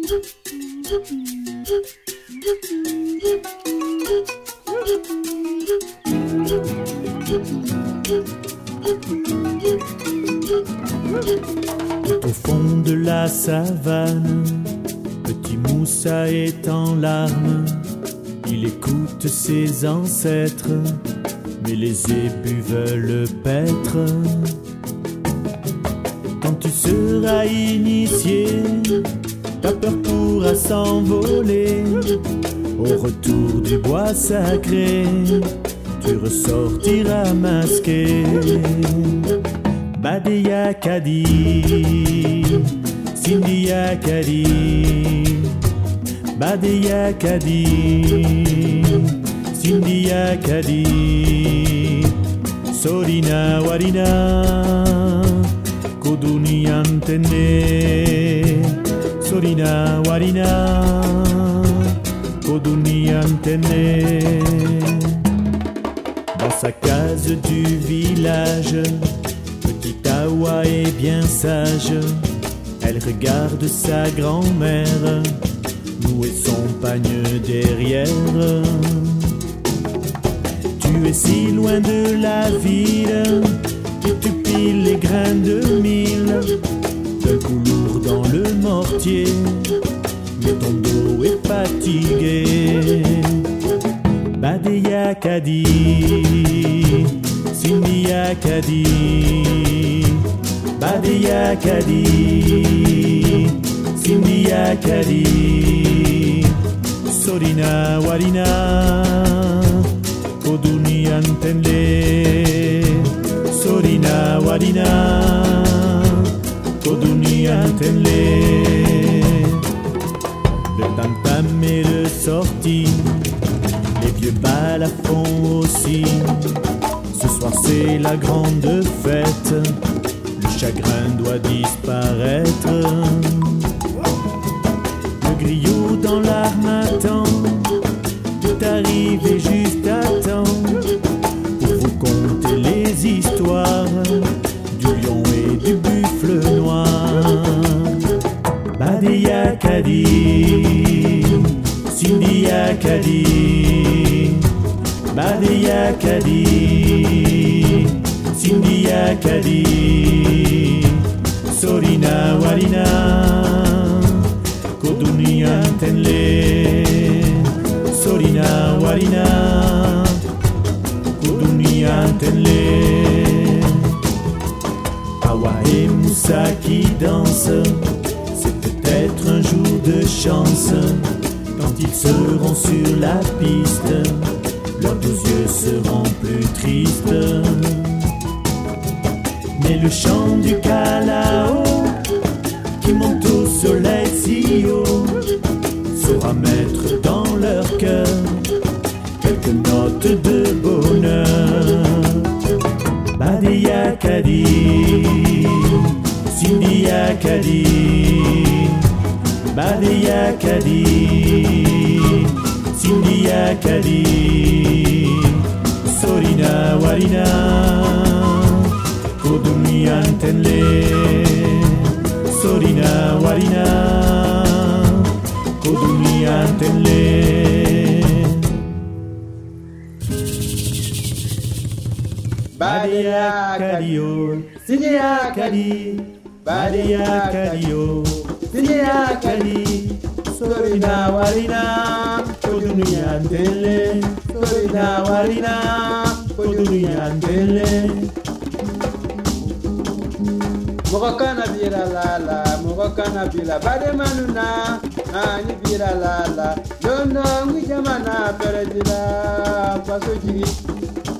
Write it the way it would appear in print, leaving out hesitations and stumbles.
Tout au fond de la savane, petit Moussa est en larmes. Il écoute ses ancêtres, mais les zébus veulent paître. Quand tu seras initié, ta peur pourra s'envoler. Au retour du bois sacré, tu ressortiras masqué. Badeya Kadi, Sindiya Kadi, Badeya Kadi, Sindiya Kadi, Sorina Warina, Koduni Antenne, Sorina Warina, Koduni Antenne. Dans sa case du village, petite Awa est bien sage. Elle regarde sa grand-mère nouer son pagne derrière. Tu es si loin de la ville que tu piles les grains de mil. D'un coup lourd dans le mortier, mais ton dos est fatigué. Badeya Kadi, Sindiya Kadi, Badeya Kadi, Sindiya Kadi, Sorina Warina, Koduni Antenne, Sorina Warina, Koduni Antenne. Le tam-tam est de sortie, les vieux bals font aussi. Ce soir c'est la grande fête, le chagrin doit disparaître. Le griot dans l'armatan est arrivé juste à temps pour vous conter les histoires du lion et du buffle noir. Badeya Kadi, Sindiya Kadi, Badeya Kadi, Sindiya Kadi, Sorina Warina, Koduni Antenne, Sorina Warina, Koduni Antenne. Awa et Moussa qui dansent, c'est peut-être un jour de chance. Quand ils seront sur la piste, leurs 12 yeux seront plus tristes. Mais le chant du Kalao, qui monte au soleil si haut, saura mettre dans leur cœur quelques notes de bonheur. Badeya Kadi, Sindiya Kadi, Badeya Kadi, Sindiya Kadi, Sorina Warina, Koduni Antenne, Sorina Warina, Koduni Antenne. Badeya Kadi, Sindiya Kadi, Badeya Kadi, Sindiya Kadi, Sorina Warina, Koduni Antenne, Sorina Warina, Koduni Antenne. Mokana bira lala, mokana bira bade manuna, ani bira lala, dono ngijamana peredila, paso jiri.